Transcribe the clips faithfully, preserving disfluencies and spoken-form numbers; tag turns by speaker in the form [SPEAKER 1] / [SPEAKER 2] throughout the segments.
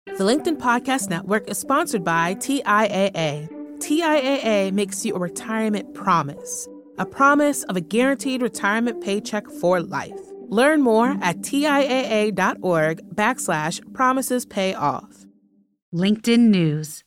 [SPEAKER 1] The LinkedIn Podcast Network is sponsored by T I A A. T I A A makes you a retirement promise, a promise of a guaranteed retirement paycheck for life. Learn more at TIAA.org backslash promises pay off.
[SPEAKER 2] LinkedIn News.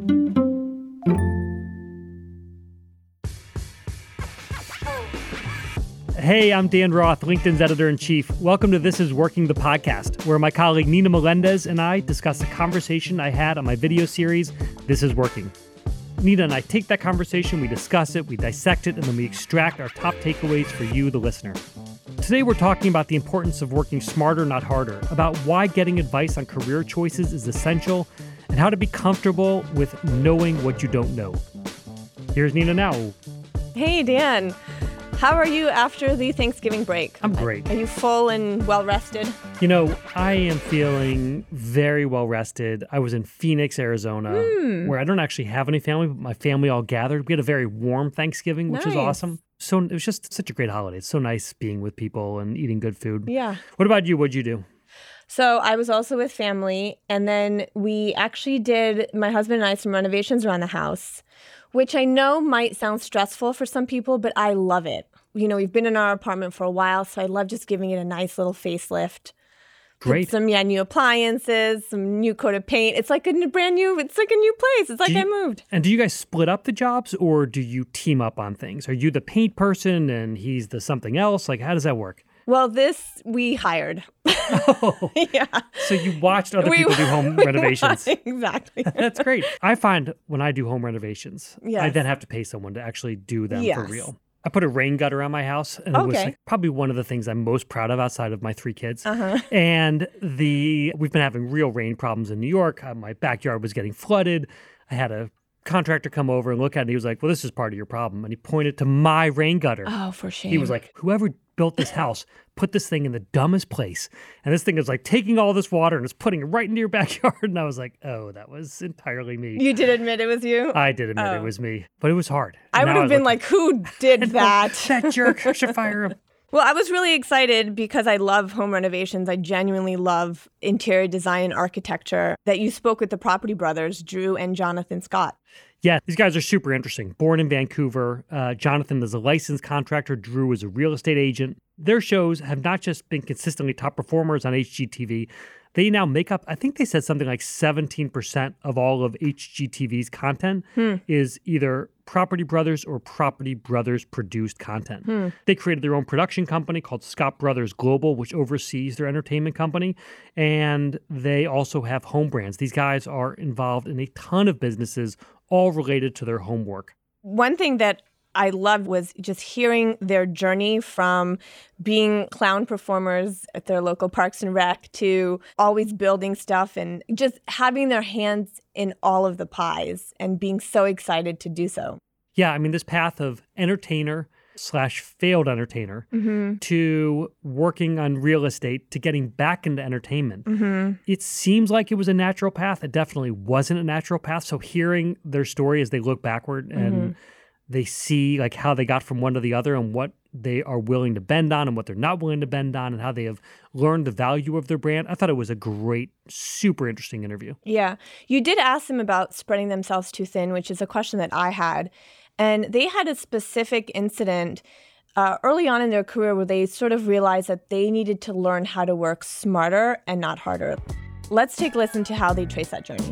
[SPEAKER 3] Hey, I'm Dan Roth, LinkedIn's editor-in-chief. Welcome to This Is Working, the podcast, where my colleague Nina Melendez and I discuss a conversation I had on my video series, This Is Working. Nina and I take that conversation, we discuss it, we dissect it, and then we extract our top takeaways for you, the listener. Today, we're talking about the importance of working smarter, not harder, about why getting advice on career choices is essential, and how to be comfortable with knowing what you don't know. Here's Nina now.
[SPEAKER 4] Hey, Dan. How are you after the Thanksgiving break?
[SPEAKER 3] I'm great.
[SPEAKER 4] Are you full and well-rested?
[SPEAKER 3] You know, I am feeling very well-rested. I was in Phoenix, Arizona, mm. where I don't actually have any family, but my family all gathered. We had a very warm Thanksgiving, which
[SPEAKER 4] nice.
[SPEAKER 3] was awesome. So it was just such a great holiday. It's so nice being with people and eating good food.
[SPEAKER 4] Yeah.
[SPEAKER 3] What about you? What'd you do?
[SPEAKER 4] So I was also with family, and then we actually did, my husband and I, some renovations around the house, which I know might sound stressful for some people, but I love it. You know, we've been in our apartment for a while, so I love just giving it a nice little facelift.
[SPEAKER 3] Great.
[SPEAKER 4] Put some yeah, new appliances, some new coat of paint. It's like a brand new, it's like a new place. It's like
[SPEAKER 3] you,
[SPEAKER 4] I moved.
[SPEAKER 3] And do you guys split up the jobs, or do you team up on things? Are you the paint person and he's the something else? Like, how does that work?
[SPEAKER 4] Well, this we hired.
[SPEAKER 3] Oh,
[SPEAKER 4] yeah.
[SPEAKER 3] So you watched other
[SPEAKER 4] we,
[SPEAKER 3] people do home renovations.
[SPEAKER 4] Exactly.
[SPEAKER 3] That's great. I find when I do home renovations,
[SPEAKER 4] yes.
[SPEAKER 3] I then have to pay someone to actually do them
[SPEAKER 4] yes.
[SPEAKER 3] for real. I put a rain gutter on my house, and it
[SPEAKER 4] okay.
[SPEAKER 3] was like probably one of the things I'm most proud of outside of my three kids.
[SPEAKER 4] Uh-huh.
[SPEAKER 3] And the we've been having real rain problems in New York. Uh, my backyard was getting flooded. I had a contractor come over and look at it. And he was like, well, this is part of your problem. And he pointed to my rain gutter.
[SPEAKER 4] Oh, for shame.
[SPEAKER 3] He was like, whoever built this house put this thing in the dumbest place. And this thing is like taking all this water and is putting it right into your backyard. And I was like, oh, that was entirely me.
[SPEAKER 4] You did admit it was you?
[SPEAKER 3] I did admit
[SPEAKER 4] oh.
[SPEAKER 3] it was me. But it was hard.
[SPEAKER 4] I would have been like, who did that?
[SPEAKER 3] That jerk. I should fire him.
[SPEAKER 4] Well, I was really excited because I love home renovations. I genuinely love interior design and architecture. That you spoke with the Property Brothers, Drew and Jonathan Scott.
[SPEAKER 3] Yeah, these guys are super interesting. Born in Vancouver, uh, Jonathan is a licensed contractor. Drew is a real estate agent. Their shows have not just been consistently top performers on H G T V. They now make up, I think they said something like seventeen percent of all of H G T V's content hmm. is either Property Brothers or Property Brothers produced content. Hmm. They created their own production company called Scott Brothers Global, which oversees their entertainment company. And they also have home brands. These guys are involved in a ton of businesses, all related to their homework.
[SPEAKER 4] One thing that I loved was just hearing their journey from being clown performers at their local Parks and Rec to always building stuff and just having their hands in all of the pies and being so excited to do so.
[SPEAKER 3] Yeah, I mean, this path of entertainer slash failed entertainer mm-hmm. to working on real estate to getting back into entertainment. Mm-hmm. It seems like it was a natural path. It definitely wasn't a natural path. So hearing their story as they look backward and mm-hmm. they see like how they got from one to the other and what they are willing to bend on and what they're not willing to bend on and how they have learned the value of their brand. I thought it was a great, super interesting interview.
[SPEAKER 4] Yeah. You did ask them about spreading themselves too thin, which is a question that I had. And they had a specific incident uh, early on in their career where they sort of realized that they needed to learn how to work smarter and not harder. Let's take a listen to how they trace that journey.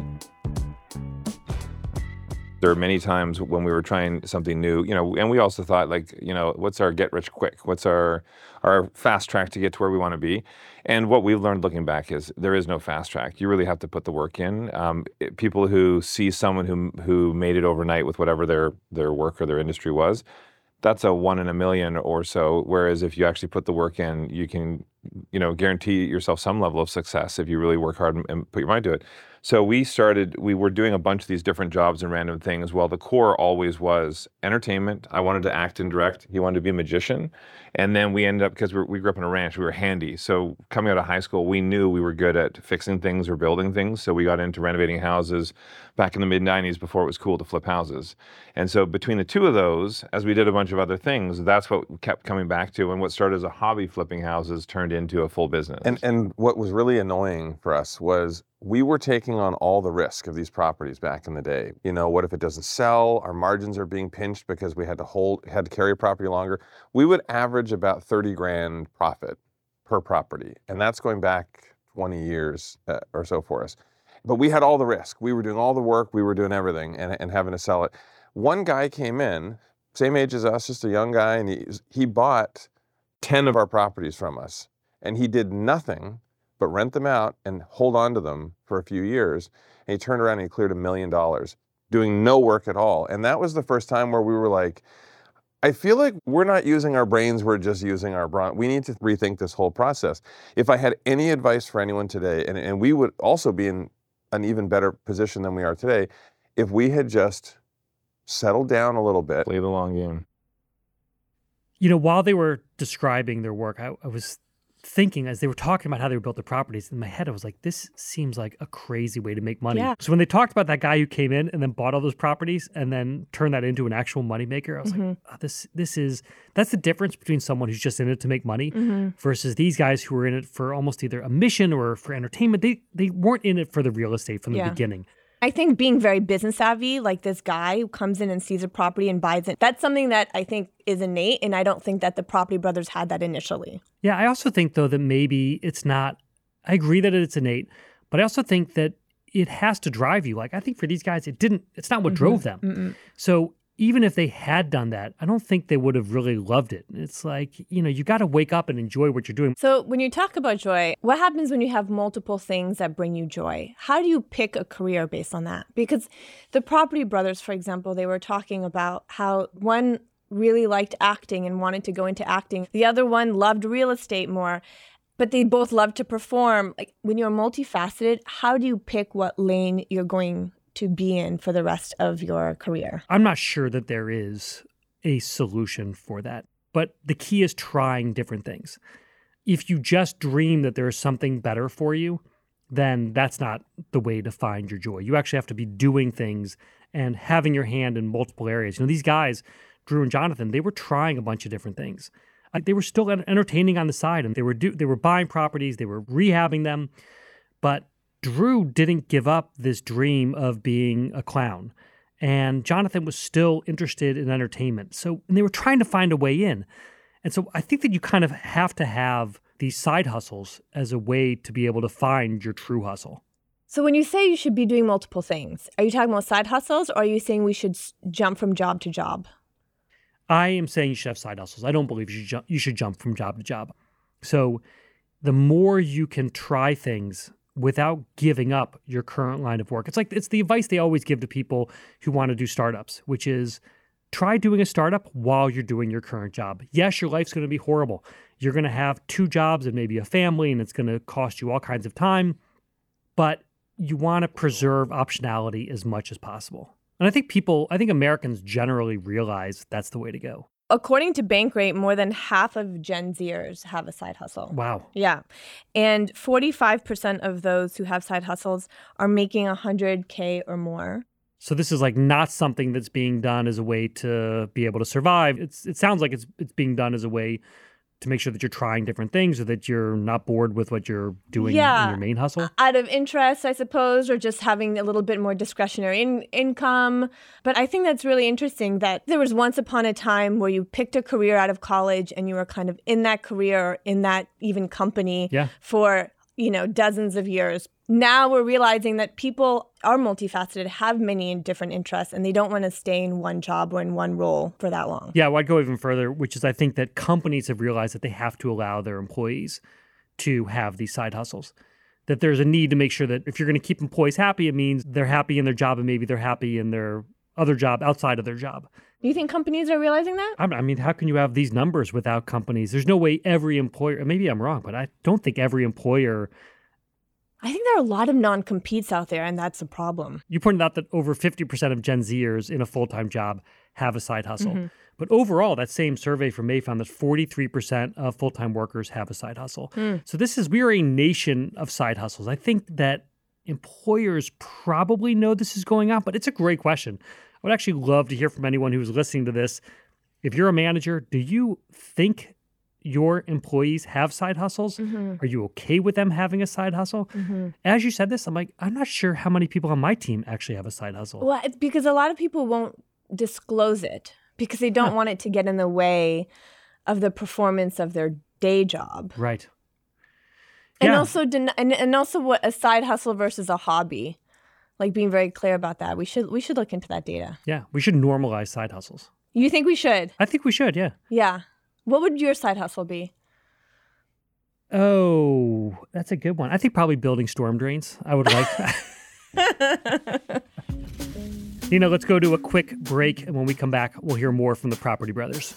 [SPEAKER 5] There are many times when we were trying something new, you know, and we also thought like, you know, what's our get rich quick? What's our our fast track to get to where we want to be? And what we've learned looking back is there is no fast track. You really have to put the work in. Um, it, people who see someone who who made it overnight with whatever their their work or their industry was, that's a one in a million or so. Whereas if you actually put the work in, you can, you know, guarantee yourself some level of success if you really work hard and, and put your mind to it. So we started, we were doing a bunch of these different jobs and random things. Well, the core always was entertainment. I wanted to act and direct. He wanted to be a magician. And then we ended up, because we, we grew up in a ranch, we were handy. So coming out of high school, we knew we were good at fixing things or building things. So we got into renovating houses back in the mid nineties before it was cool to flip houses. And so between the two of those, as we did a bunch of other things, that's what we kept coming back to. And what started as a hobby flipping houses turned into a full business.
[SPEAKER 6] And and what was really annoying for us was we were taking on all the risk of these properties back in the day. You know, what if it doesn't sell? Our margins are being pinched because we had to hold, had to carry a property longer. We would average about thirty grand profit per property. And that's going back twenty years uh, or so for us. But we had all the risk. We were doing all the work. We were doing everything and, and having to sell it. One guy came in, same age as us, just a young guy, and he, he bought ten of our properties from us. And he did nothing but rent them out and hold on to them for a few years. And he turned around and he cleared a million dollars doing no work at all. And that was the first time where we were like, I feel like we're not using our brains, we're just using our brawn. We need to rethink this whole process. If I had any advice for anyone today, and, and we would also be in an even better position than we are today, if we had just settled down a little bit.
[SPEAKER 5] Play the long game.
[SPEAKER 3] You know, while they were describing their work, I, I was thinking as they were talking about how they were built the properties, in my head I was like, this seems like a crazy way to make money.
[SPEAKER 4] Yeah.
[SPEAKER 3] So when they talked about that guy who came in and then bought all those properties and then turned that into an actual moneymaker, I was
[SPEAKER 4] mm-hmm.
[SPEAKER 3] like, oh, this this is that's the difference between someone who's just in it to make money
[SPEAKER 4] mm-hmm.
[SPEAKER 3] versus these guys who were in it for almost either a mission or for entertainment. They they weren't in it for the real estate from the
[SPEAKER 4] Yeah.
[SPEAKER 3] beginning.
[SPEAKER 4] I think being very business savvy, like this guy who comes in and sees a property and buys it, that's something that I think is innate. And I don't think that the Property Brothers had that initially.
[SPEAKER 3] Yeah, I also think, though, that maybe it's not, I agree that it's innate, but I also think that it has to drive you. Like, I think for these guys, it didn't, it's not what
[SPEAKER 4] Mm-hmm.
[SPEAKER 3] drove them.
[SPEAKER 4] Mm-mm.
[SPEAKER 3] So even if they had done that, I don't think they would have really loved it. It's like, you know, you got to wake up and enjoy what you're doing.
[SPEAKER 4] So when you talk about joy, what happens when you have multiple things that bring you joy? How do you pick a career based on that? Because the Property Brothers, for example, they were talking about how one really liked acting and wanted to go into acting. The other one loved real estate more, but they both loved to perform. Like when you're multifaceted, how do you pick what lane you're going to be in for the rest of your career?
[SPEAKER 3] I'm not sure that there is a solution for that, but the key is trying different things. If you just dream that there is something better for you, then that's not the way to find your joy. You actually have to be doing things and having your hand in multiple areas. You know, these guys, Drew and Jonathan, they were trying a bunch of different things. Like they were still entertaining on the side, and they were do, they were buying properties, they were rehabbing them, but Drew didn't give up this dream of being a clown, and Jonathan was still interested in entertainment. So and they were trying to find a way in. And so I think that you kind of have to have these side hustles as a way to be able to find your true hustle.
[SPEAKER 4] So when you say you should be doing multiple things, are you talking about side hustles, or are you saying we should s- jump from job to job?
[SPEAKER 3] I am saying you should have side hustles. I don't believe you should jump, you should jump from job to job. So the more you can try things without giving up your current line of work. It's like, it's the advice they always give to people who want to do startups, which is try doing a startup while you're doing your current job. Yes, your life's going to be horrible. You're going to have two jobs and maybe a family, and it's going to cost you all kinds of time, but you want to preserve optionality as much as possible. And I think people, I think Americans generally realize that's the way to go.
[SPEAKER 4] According to Bankrate, more than half of Gen Zers have a side hustle.
[SPEAKER 3] Wow.
[SPEAKER 4] Yeah. And forty-five percent of those who have side hustles are making one hundred K or more.
[SPEAKER 3] So this is like not something that's being done as a way to be able to survive. It's it sounds like it's it's being done as a way to make sure that you're trying different things or that you're not bored with what you're doing
[SPEAKER 4] yeah.
[SPEAKER 3] in your main hustle.
[SPEAKER 4] Out of interest, I suppose, or just having a little bit more discretionary in- income. But I think that's really interesting that there was once upon a time where you picked a career out of college and you were kind of in that career, or in that even company
[SPEAKER 3] Yeah.
[SPEAKER 4] for, you know, dozens of years. Now we're realizing that people are multifaceted, have many different interests, and they don't want to stay in one job or in one role for that long.
[SPEAKER 3] Yeah, well, I'd go even further, which is I think that companies have realized that they have to allow their employees to have these side hustles. That there's a need to make sure that if you're going to keep employees happy, it means they're happy in their job and maybe they're happy in their other job outside of their job.
[SPEAKER 4] Do you think companies are realizing that?
[SPEAKER 3] I mean, how can you have these numbers without companies? There's no way every employer, maybe I'm wrong, but I don't think every employer.
[SPEAKER 4] I think there are a lot of non-competes out there, and that's a problem.
[SPEAKER 3] You pointed out that over fifty percent of Gen Zers in a full-time job have a side hustle.
[SPEAKER 4] Mm-hmm.
[SPEAKER 3] But overall, that same survey from May found that forty-three percent of full-time workers have a side hustle.
[SPEAKER 4] Mm.
[SPEAKER 3] So this is, we are a nation of side hustles. I think that employers probably know this is going on, but it's a great question. I would actually love to hear from anyone who's listening to this. If you're a manager, do you think your employees have side hustles?
[SPEAKER 4] Mm-hmm.
[SPEAKER 3] Are you okay with them having a side hustle?
[SPEAKER 4] Mm-hmm.
[SPEAKER 3] As you said this, I'm like, I'm not sure how many people on my team actually have a side hustle.
[SPEAKER 4] Well, it's because a lot of people won't disclose it because they don't
[SPEAKER 3] Huh.
[SPEAKER 4] want it to get in the way of the performance of their day job.
[SPEAKER 3] Right.
[SPEAKER 4] And
[SPEAKER 3] Yeah.
[SPEAKER 4] also, den- and, and also, what a side hustle versus a hobby, like being very clear about that. We should we should look into that data.
[SPEAKER 3] Yeah. We should normalize side hustles.
[SPEAKER 4] You think we should?
[SPEAKER 3] I think we should, yeah.
[SPEAKER 4] Yeah. What would your side hustle be?
[SPEAKER 3] Oh, that's a good one. I think probably building storm drains. I would like that. Nina, let's go to a quick break. And when we come back, we'll hear more from the Property Brothers.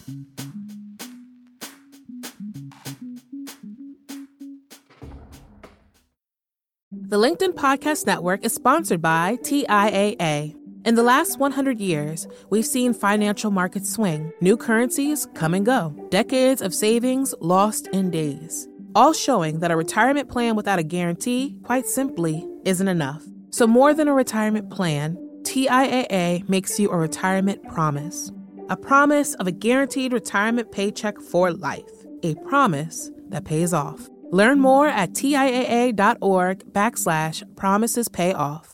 [SPEAKER 1] The LinkedIn Podcast Network is sponsored by T I A A. In the last one hundred years, we've seen financial markets swing, new currencies come and go, decades of savings lost in days, all showing that a retirement plan without a guarantee, quite simply, isn't enough. So more than a retirement plan, T I A A makes you a retirement promise. A promise of a guaranteed retirement paycheck for life. A promise that pays off. Learn more at TIAA.org backslash promises pay off.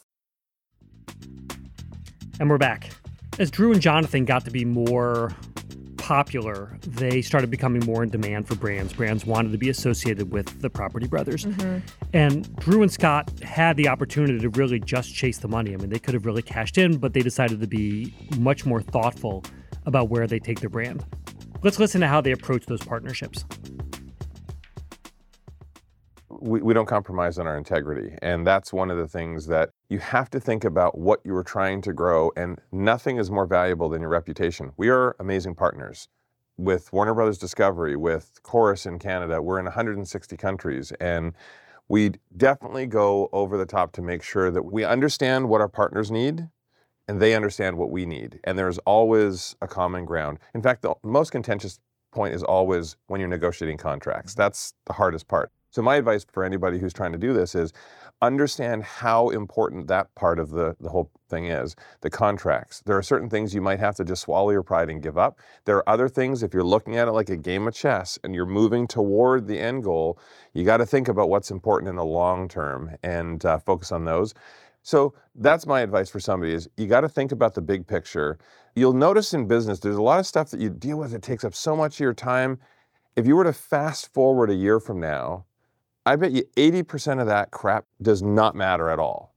[SPEAKER 3] And we're back. As Drew and Jonathan got to be more popular, they started becoming more in demand for brands. Brands wanted to be associated with the Property Brothers.
[SPEAKER 4] Mm-hmm.
[SPEAKER 3] And Drew and Scott had the opportunity to really just chase the money. I mean, they could have really cashed in, but they decided to be much more thoughtful about where they take their brand. Let's listen to how they approach those partnerships.
[SPEAKER 6] We, we don't compromise on our integrity. And that's one of the things that you have to think about what you are trying to grow, and nothing is more valuable than your reputation. We are amazing partners with Warner Brothers Discovery, with Chorus in Canada. We're in one hundred sixty countries, and we definitely go over the top to make sure that we understand what our partners need and they understand what we need. And there's always a common ground. In fact, the most contentious point is always when you're negotiating contracts. That's the hardest part. So my advice for anybody who's trying to do this is understand how important that part of the, the whole thing is, the contracts. There are certain things you might have to just swallow your pride and give up. There are other things, if you're looking at it like a game of chess and you're moving toward the end goal, you got to think about what's important in the long term and uh, focus on those. So that's my advice for somebody is you got to think about the big picture. You'll notice in business, there's a lot of stuff that you deal with that takes up so much of your time. If you were to fast forward a year from now, I bet you eighty percent of that crap does not matter at all.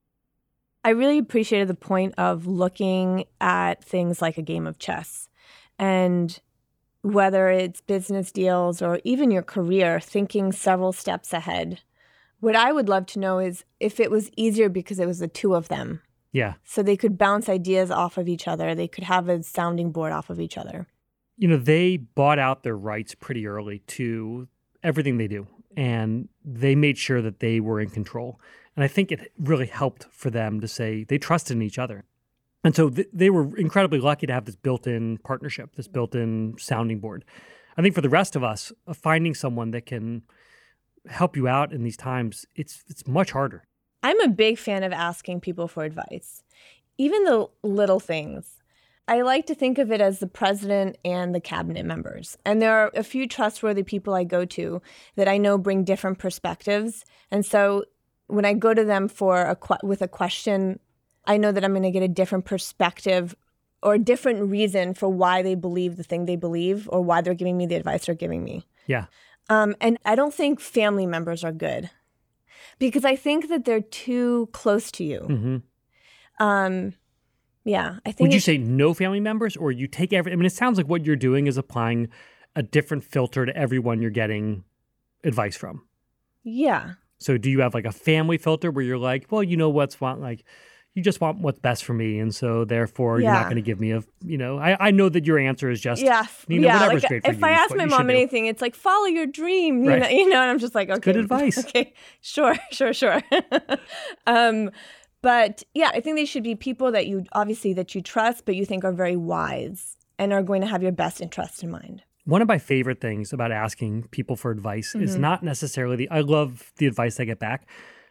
[SPEAKER 4] I really appreciated the point of looking at things like a game of chess. And whether it's business deals or even your career, thinking several steps ahead. What I would love to know is if it was easier because it was the two of them.
[SPEAKER 3] Yeah.
[SPEAKER 4] So they could bounce ideas off of each other. They could have a sounding board off of each other.
[SPEAKER 3] You know, they bought out their rights pretty early to everything they do. And they made sure that they were in control. And I think it really helped for them to say they trusted in each other. And so th- they were incredibly lucky to have this built-in partnership, this built-in sounding board. I think for the rest of us, uh, finding someone that can help you out in these times, it's it's much harder.
[SPEAKER 4] I'm a big fan of asking people for advice, even the little things. I like to think of it as the president and the cabinet members. And there are a few trustworthy people I go to that I know bring different perspectives. And so when I go to them for a que- with a question, I know that I'm going to get a different perspective or a different reason for why they believe the thing they believe or why they're giving me the advice they're giving me.
[SPEAKER 3] Yeah.
[SPEAKER 4] Um, and I don't think family members are good because I think that they're too close to you.
[SPEAKER 3] Mm-hmm.
[SPEAKER 4] Um, yeah, I think.
[SPEAKER 3] Would you
[SPEAKER 4] it's-
[SPEAKER 3] say no family members, or you take every? I mean, it sounds like what you're doing is applying a different filter to everyone you're getting advice from.
[SPEAKER 4] Yeah.
[SPEAKER 3] So, do you have like a family filter where you're like, well, you know what's want like, you just want what's best for me, and so therefore you're
[SPEAKER 4] Yeah.
[SPEAKER 3] not going to give me a, you know, I, I know that your answer is just,
[SPEAKER 4] Yeah,
[SPEAKER 3] you know,
[SPEAKER 4] yeah.
[SPEAKER 3] whatever's
[SPEAKER 4] Like
[SPEAKER 3] great for
[SPEAKER 4] if
[SPEAKER 3] you
[SPEAKER 4] I
[SPEAKER 3] is
[SPEAKER 4] ask
[SPEAKER 3] what
[SPEAKER 4] my
[SPEAKER 3] you
[SPEAKER 4] mom
[SPEAKER 3] should do.
[SPEAKER 4] anything, it's like follow your dream. You
[SPEAKER 3] Right.
[SPEAKER 4] know, you know, and I'm just like, okay,
[SPEAKER 3] good advice.
[SPEAKER 4] Okay, sure, sure, sure. um, but yeah, I think they should be people that you obviously that you trust, but you think are very wise and are going to have your best interest in mind.
[SPEAKER 3] One of my favorite things about asking people for advice is
[SPEAKER 4] Mm-hmm.
[SPEAKER 3] not necessarily the, I love the advice I get back,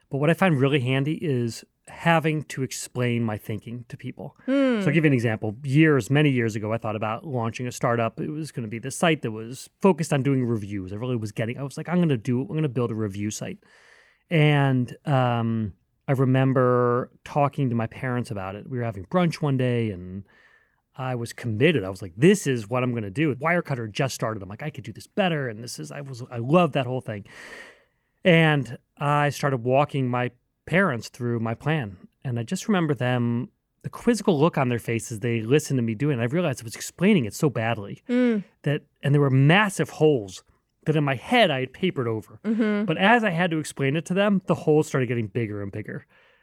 [SPEAKER 3] But what I find really handy is having to explain my thinking to people.
[SPEAKER 4] Hmm.
[SPEAKER 3] So I'll give you an example. Years, many years ago, I thought about launching a startup. It was going to be this site that was focused on doing reviews. I really was getting, I was like, I'm going to do, I'm going to build a review site. And um, I remember talking to my parents about it. We were having brunch one day and I was committed. I was like, this is what I'm going to do. Wirecutter just started. I'm like, I could do this better. And this is, I was, I love that whole thing. And I started walking my parents through my plan. And I just remember them, the quizzical look on their faces, they listened to me doing it. I realized I was explaining it so badly
[SPEAKER 4] Mm.
[SPEAKER 3] that, and there were massive holes that in my head I had papered over.
[SPEAKER 4] Mm-hmm.
[SPEAKER 3] But as I had to explain it to them, the holes started getting bigger and bigger.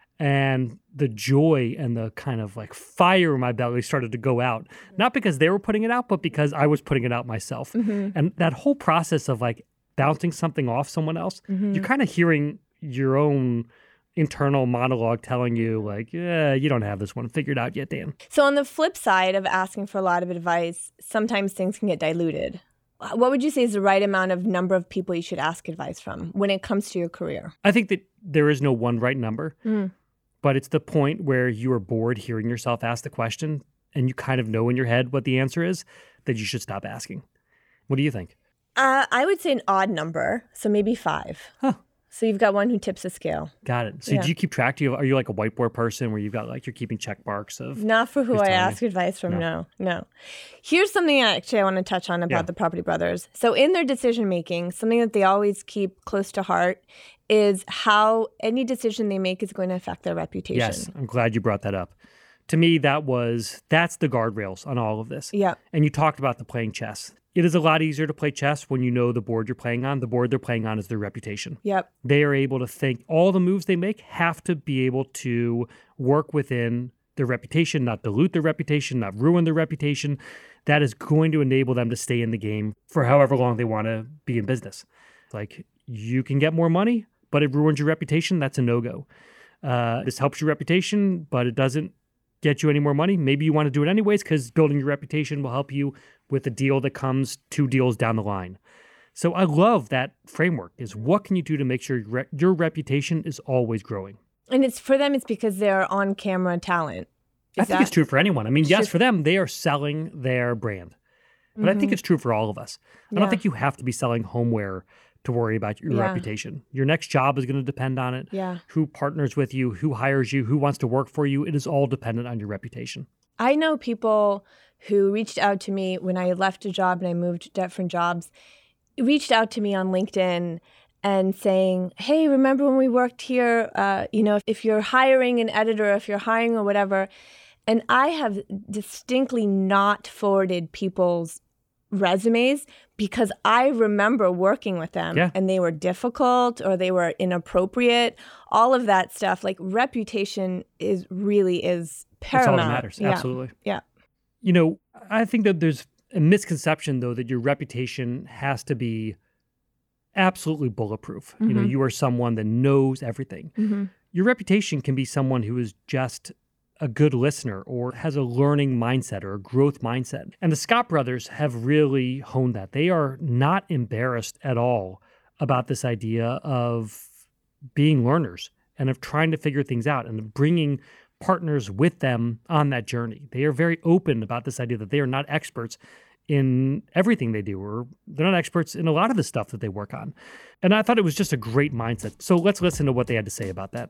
[SPEAKER 3] And the joy and the kind of like fire in my belly started to go out. Not because they were putting it out, but because I was putting it out myself.
[SPEAKER 4] Mm-hmm.
[SPEAKER 3] And that whole process of like bouncing something off someone else,
[SPEAKER 4] Mm-hmm.
[SPEAKER 3] you're kind of hearing your own internal monologue telling you like, yeah, you don't have this one figured out yet, Dan.
[SPEAKER 4] So on the flip side of asking for a lot of advice, sometimes things can get diluted. What would you say is the right amount of number of people you should ask advice from when it comes to your career?
[SPEAKER 3] I think that there is no one right number,
[SPEAKER 4] Mm.
[SPEAKER 3] but it's the point where you are bored hearing yourself ask the question and you kind of know in your head what the answer is, that you should stop asking. What do you think?
[SPEAKER 4] Uh, I would say an odd number, so maybe five.
[SPEAKER 3] Huh.
[SPEAKER 4] So you've got one who tips the scale.
[SPEAKER 3] Got it. So
[SPEAKER 4] Yeah.
[SPEAKER 3] do you keep track? Do you, are you like a whiteboard person where you've got like, you're keeping check marks of?
[SPEAKER 4] Not for who
[SPEAKER 3] who's
[SPEAKER 4] I
[SPEAKER 3] telling
[SPEAKER 4] ask
[SPEAKER 3] you?
[SPEAKER 4] advice from,
[SPEAKER 3] No.
[SPEAKER 4] no. no, Here's something actually I want to touch on about
[SPEAKER 3] Yeah.
[SPEAKER 4] the Property Brothers. So in their decision-making, something that they always keep close to heart is how any decision they make is going to affect their reputation.
[SPEAKER 3] Yes, I'm glad you brought that up. To me, that was, that's the guardrails on all of this.
[SPEAKER 4] Yeah.
[SPEAKER 3] And you talked about the playing chess. It is a lot easier to play chess when you know the board you're playing on. The board they're playing on is their reputation.
[SPEAKER 4] Yep.
[SPEAKER 3] They are able to think, all the moves they make have to be able to work within their reputation, not dilute their reputation, not ruin their reputation. That is going to enable them to stay in the game for however long they want to be in business. Like, you can get more money, but it ruins your reputation. That's a no-go. Uh, this helps your reputation, but it doesn't get you any more money. Maybe you want to do it anyways because building your reputation will help you with a deal that comes two deals down the line. So I love that framework is what can you do to make sure your, re- your reputation is always growing?
[SPEAKER 4] And it's for them, it's because they're on-camera talent.
[SPEAKER 3] I
[SPEAKER 4] Is
[SPEAKER 3] think
[SPEAKER 4] that-
[SPEAKER 3] it's true for anyone. I mean,
[SPEAKER 4] It's
[SPEAKER 3] yes,
[SPEAKER 4] just-
[SPEAKER 3] for them, they are selling their brand. But I think it's true for all of us. I
[SPEAKER 4] Yeah.
[SPEAKER 3] don't think you have to be selling homeware to worry about your
[SPEAKER 4] Yeah.
[SPEAKER 3] reputation. Your next job is going to depend on it.
[SPEAKER 4] Yeah.
[SPEAKER 3] Who partners with you, who hires you, who wants to work for you. It is all dependent on your reputation.
[SPEAKER 4] I know people who reached out to me when I left a job and I moved to different jobs, reached out to me on LinkedIn and saying, hey, remember when we worked here? Uh, you know, if, if you're hiring an editor, if you're hiring or whatever. And I have distinctly not forwarded people's resumes because I remember working with them
[SPEAKER 3] Yeah.
[SPEAKER 4] and they were difficult or they were inappropriate, all of that stuff. Like reputation is really is
[SPEAKER 3] That's all
[SPEAKER 4] paramount.
[SPEAKER 3] that matters.
[SPEAKER 4] Yeah.
[SPEAKER 3] Absolutely.
[SPEAKER 4] Yeah.
[SPEAKER 3] You know, I think that there's a misconception, though, that your reputation has to be absolutely bulletproof. You know,
[SPEAKER 4] Mhm.
[SPEAKER 3] you are someone that knows everything.
[SPEAKER 4] Mhm.
[SPEAKER 3] Your reputation can be someone who is just a good listener or has a learning mindset or a growth mindset. And the Scott brothers have really honed that. They are not embarrassed at all about this idea of being learners and of trying to figure things out and of bringing partners with them on that journey. They are very open about this idea that they are not experts in everything they do, or they're not experts in a lot of the stuff that they work on. And I thought it was just a great mindset. So let's listen to what they had to say about that.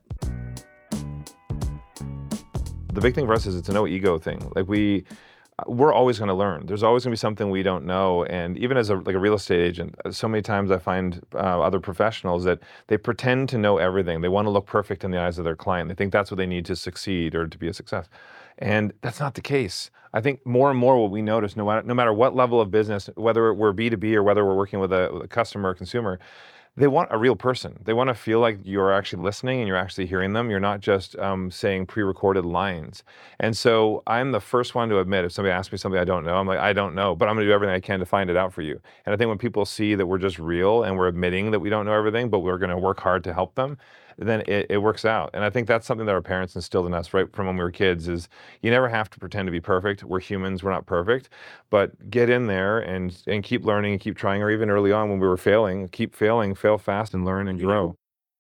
[SPEAKER 5] The big thing for us is it's a no ego thing. Like we, we're always going to learn. There's always going to be something we don't know. And even as a like a real estate agent, so many times I find uh, other professionals that they pretend to know everything. They want to look perfect in the eyes of their client. They think that's what they need to succeed or to be a success. And that's not the case. I think more and more what we notice, no matter, no matter what level of business, whether we're B two B or whether we're working with a, with a customer or consumer, they want a real person. They want to feel like you're actually listening and you're actually hearing them. You're not just um, saying pre-recorded lines. And so I'm the first one to admit if somebody asks me something I don't know, I'm like, I don't know, but I'm going to do everything I can to find it out for you. And I think when people see that we're just real and we're admitting that we don't know everything, but we're going to work hard to help them, then it, it works out. And I think that's something that our parents instilled in us right from when we were kids is you never have to pretend to be perfect. We're humans, we're not perfect, but get in there and, and keep learning and keep trying, or even early on when we were failing, keep failing, fail fast and learn and grow.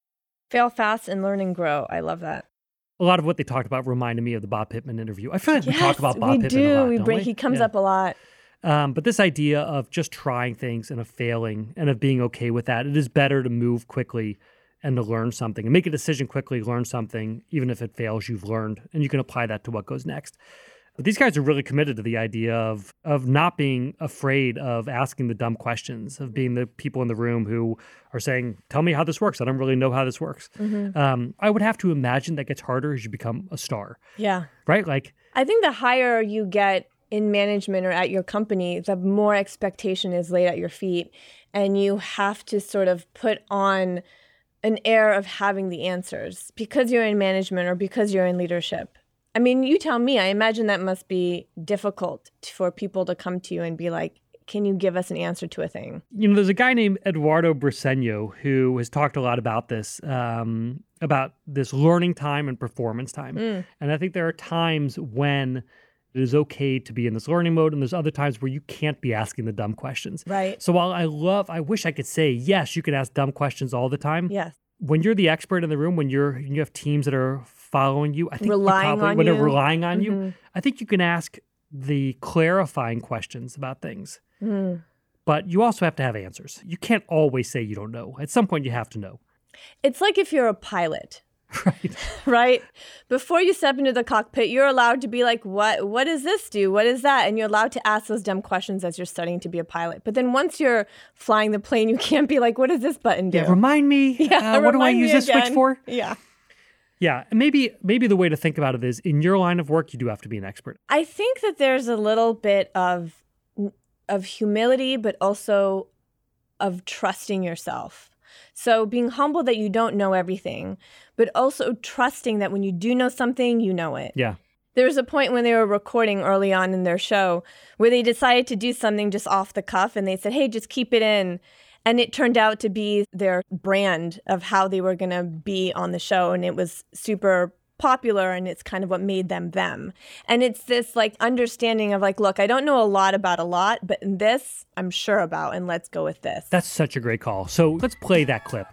[SPEAKER 4] Fail fast and learn and grow. I love that.
[SPEAKER 3] A lot of what they talked about reminded me of the Bob Pittman interview. I feel like
[SPEAKER 4] yes,
[SPEAKER 3] we talk about Bob
[SPEAKER 4] we
[SPEAKER 3] Pittman
[SPEAKER 4] do.
[SPEAKER 3] a lot,
[SPEAKER 4] we
[SPEAKER 3] don't
[SPEAKER 4] bring,
[SPEAKER 3] we?
[SPEAKER 4] He comes
[SPEAKER 3] Yeah.
[SPEAKER 4] up a lot.
[SPEAKER 3] Um, but this idea of just trying things and of failing and of being okay with that, it is better to move quickly and to learn something and make a decision quickly, learn something. Even if it fails, you've learned, and you can apply that to what goes next. But these guys are really committed to the idea of of not being afraid of asking the dumb questions, of being the people in the room who are saying, tell me how this works. I don't really know how this works.
[SPEAKER 4] Mm-hmm.
[SPEAKER 3] Um, I would have to imagine that gets harder as you become a star,
[SPEAKER 4] Yeah.
[SPEAKER 3] right? Like,
[SPEAKER 4] I think the higher you get in management or at your company, the more expectation is laid at your feet. And you have to sort of put on an air of having the answers because you're in management or because you're in leadership. I mean, you tell me, I imagine that must be difficult for people to come to you and be like, can you give us an answer to a thing?
[SPEAKER 3] you know, there's a guy named Eduardo Briseño who has talked a lot about this, um, about this learning time and performance time.
[SPEAKER 4] Mm.
[SPEAKER 3] And I think there are times when it is okay to be in this learning mode, and there's other times where you can't be asking the dumb questions.
[SPEAKER 4] Right.
[SPEAKER 3] So while I love, I wish I could say, yes, you can ask dumb questions all the time.
[SPEAKER 4] Yes.
[SPEAKER 3] When you're the expert in the room, when you're you have teams that are following you, I think you
[SPEAKER 4] Relying
[SPEAKER 3] probably,
[SPEAKER 4] on
[SPEAKER 3] when they're
[SPEAKER 4] you.
[SPEAKER 3] relying on you,
[SPEAKER 4] Mhm.
[SPEAKER 3] I think you can ask the clarifying questions about things.
[SPEAKER 4] Mm.
[SPEAKER 3] But you also have to have answers. You can't always say you don't know. At some point, you have to know.
[SPEAKER 4] It's like if you're a pilot.
[SPEAKER 3] Right.
[SPEAKER 4] Right? Before you step into the cockpit, you're allowed to be like, what what does this do? What is that? And you're allowed to ask those dumb questions as you're studying to be a pilot. But then once you're flying the plane, you can't be like, what does this button do?
[SPEAKER 3] Yeah, remind me.
[SPEAKER 4] Yeah,
[SPEAKER 3] uh, what do I
[SPEAKER 4] remind me
[SPEAKER 3] use this switch
[SPEAKER 4] again.
[SPEAKER 3] for?
[SPEAKER 4] Yeah.
[SPEAKER 3] Yeah, and maybe maybe the way to think about it is in your line of work, you do have to be an expert.
[SPEAKER 4] I think that there's a little bit of of humility, but also of trusting yourself. So being humble that you don't know everything, but also trusting that when you do know something, you know it.
[SPEAKER 3] Yeah.
[SPEAKER 4] There was a point when they were recording early on in their show where they decided to do something just off the cuff and they said, hey, just keep it in. And it turned out to be their brand of how they were going to be on the show. And it was super popular and it's kind of what made them them. And it's this like understanding of like, look, I don't know a lot about a lot, but in this I'm sure about, and let's go with this.
[SPEAKER 3] That's such a great call. So let's play that clip.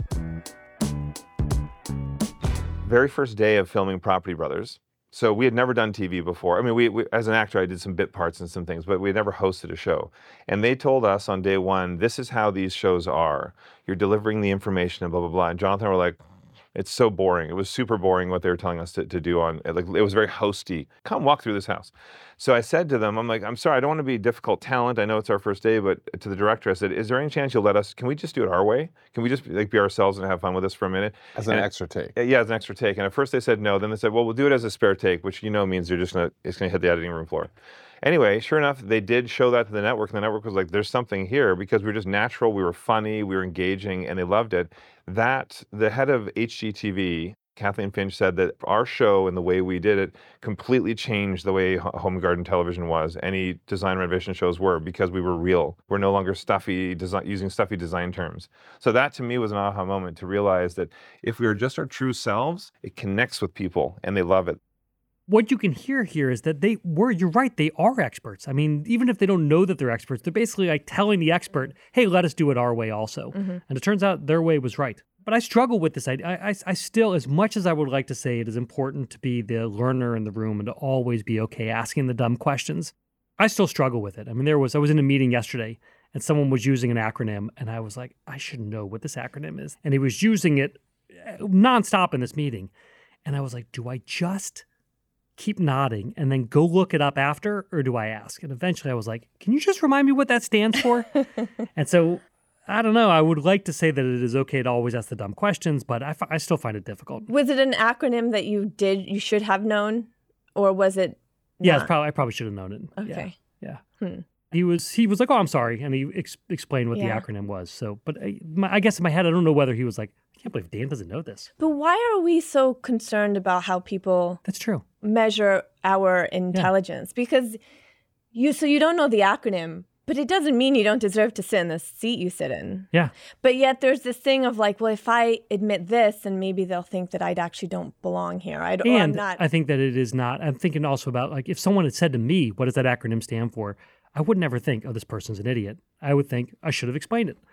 [SPEAKER 5] Very first day of filming Property Brothers. So we had never done T V before. I mean, we, we as an actor, I did some bit parts and some things, but we had never hosted a show. And they told us on day one, this is how these shows are. You're delivering the information and blah, blah, blah. And Jonathan were like, it's so boring. It was super boring what they were telling us to, to do on, like, it was very hosty. Come walk through this house. So I said to them, I'm like, I'm sorry, I don't want to be difficult talent. I know it's our first day, but to the director, I said, is there any chance you'll let us, can we just do it our way? Can we just like be ourselves and have fun with this for a minute?
[SPEAKER 6] As an
[SPEAKER 5] And-
[SPEAKER 6] extra take.
[SPEAKER 5] Yeah, as an extra take. And at first they said no. Then they said, well, we'll do it as a spare take, which you know means you're just gonna it's gonna hit the editing room floor. Anyway, sure enough, they did show that to the network, and the network was like, there's something here because we were just natural, we were funny, we were engaging, and they loved it. That the head of H G T V, Kathleen Finch, said that our show and the way we did it completely changed the way Ho- Home Garden Television was. Any design renovation shows were because we were real. We're no longer stuffy design, using stuffy design terms. So that to me was an aha moment to realize that if we are just our true selves, it connects with people and they love it.
[SPEAKER 3] What you can hear here is that they were, you're right, they are experts. I mean, even if they don't know that they're experts, they're basically like telling the expert, hey, let us do it our way also.
[SPEAKER 4] Mm-hmm.
[SPEAKER 3] And it turns out their way was right. But I struggle with this idea. I, I, I still, as much as I would like to say it is important to be the learner in the room and to always be okay asking the dumb questions, I still struggle with it. I mean, there was, I was in a meeting yesterday and someone was using an acronym and I was like, I should know what this acronym is. And he was using it nonstop in this meeting. And I was like, do I just keep nodding and then go look it up after, or do I ask? And eventually I was like, can you just remind me what that stands for? And so I don't know. I would like to say that it is okay to always ask the dumb questions, but I, f- I still find it difficult.
[SPEAKER 4] Was it an acronym that you did, you should have known? Or was it
[SPEAKER 3] Yeah, it's
[SPEAKER 4] not?
[SPEAKER 3] probably I probably should have known it.
[SPEAKER 4] Okay.
[SPEAKER 3] Yeah.
[SPEAKER 4] Hmm.
[SPEAKER 3] He was he was like, oh, I'm sorry, and he ex- explained what
[SPEAKER 4] Yeah.
[SPEAKER 3] the acronym was. So, but I, my, I guess in my head, I don't know whether he was like, I can't believe Dan doesn't know this.
[SPEAKER 4] But why are we so concerned about how people
[SPEAKER 3] That's true.
[SPEAKER 4] measure our intelligence? Because you, so you don't know the acronym, but it doesn't mean you don't deserve to sit in the seat you sit in.
[SPEAKER 3] Yeah.
[SPEAKER 4] But yet there's this thing of like, well, if I admit this, then maybe they'll think that I actually don't belong here. I don't, or I'm
[SPEAKER 3] And
[SPEAKER 4] not.
[SPEAKER 3] I think that it is not. I'm thinking also about like if someone had said to me, what does that acronym stand for? I would never think, oh, this person's an idiot. I would think I should have explained it.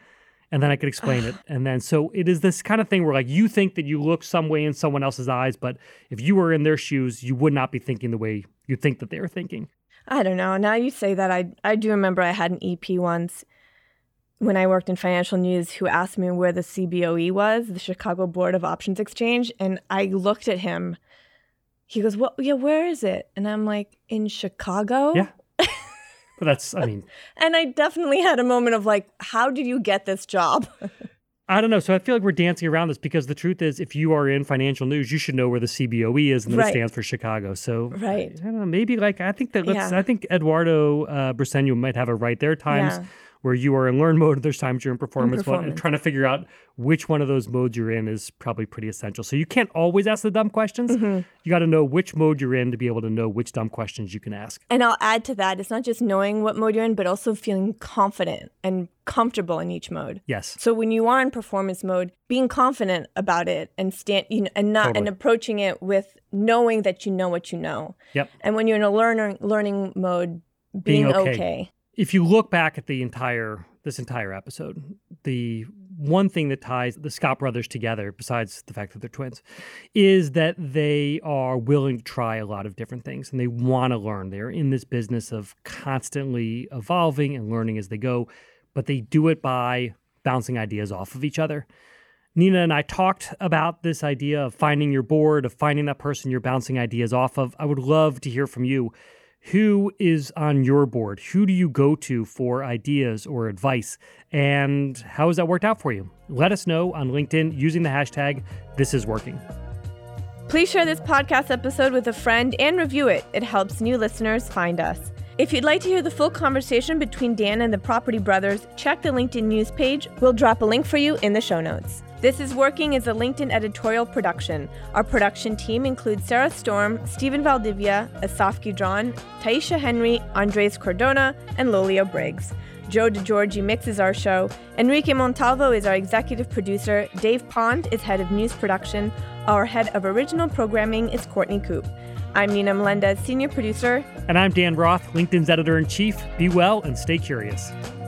[SPEAKER 3] and then I could explain it. And then, so it is this kind of thing where like you think that you look some way in someone else's eyes, but if you were in their shoes, you would not be thinking the way you think that they were thinking.
[SPEAKER 4] I don't know. Now you say that, I I do remember I had an E P once when I worked in financial news who asked me where the C B O E was, the Chicago Board of Options Exchange, and I looked at him. He goes, "Well, yeah, where is it?" And I'm like, "In Chicago?"
[SPEAKER 3] Yeah. But that's, I mean.
[SPEAKER 4] And I definitely had a moment of like, how did you get this job?
[SPEAKER 3] I don't know. So I feel like we're dancing around this because the truth is, if you are in financial news, you should know where the C B O E is, and then
[SPEAKER 4] Right.
[SPEAKER 3] it stands for Chicago. So
[SPEAKER 4] Right.
[SPEAKER 3] I don't know. Maybe like I think that let's.
[SPEAKER 4] Yeah.
[SPEAKER 3] I think Eduardo uh, Briseño might have it right. There are times
[SPEAKER 4] Yeah.
[SPEAKER 3] where you are in learn mode, and there's times you're in performance, mode, and
[SPEAKER 4] performance.
[SPEAKER 3] trying to figure out which one of those modes you're in is probably pretty essential. So you can't always ask the dumb questions.
[SPEAKER 4] Mm-hmm.
[SPEAKER 3] You got to know which mode you're in to be able to know which dumb questions you can ask.
[SPEAKER 4] And I'll add to that, it's not just knowing what mode you're in, but also feeling confident and comfortable in each mode.
[SPEAKER 3] Yes.
[SPEAKER 4] So when you are in performance mode, being confident about it and stand, you know, and not
[SPEAKER 3] Totally.
[SPEAKER 4] and approaching it with knowing that you know what you know.
[SPEAKER 3] Yep.
[SPEAKER 4] And when you're in a learner learning mode, being,
[SPEAKER 3] Being okay.
[SPEAKER 4] okay.
[SPEAKER 3] If you look back at the entire this entire episode, the one thing that ties the Scott brothers together, besides the fact that they're twins, is that they are willing to try a lot of different things and they want to learn. They're in this business of constantly evolving and learning as they go, but they do it by bouncing ideas off of each other. Nina and I talked about this idea of finding your board, of finding that person you're bouncing ideas off of. I would love to hear from you. Who is on your board? Who do you go to for ideas or advice? And how has that worked out for you? Let us know on LinkedIn using the hashtag #ThisIsWorking.
[SPEAKER 4] Please share this podcast episode with a friend and review it. It helps new listeners find us. If you'd like to hear the full conversation between Dan and the Property Brothers, check the LinkedIn news page. We'll drop a link for you in the show notes. This is Working is a LinkedIn editorial production. Our production team includes Sarah Storm, Stephen Valdivia, Asaf Gidron, Taisha Henry, Andres Cordona, and Lolia Briggs. Joe DeGiorgi mixes our show. Enrique Montalvo is our executive producer. Dave Pond is head of news production. Our head of original programming is Courtney Coop. I'm Nina Melendez, senior producer.
[SPEAKER 3] And I'm Dan Roth, LinkedIn's editor-in-chief. Be well and stay curious.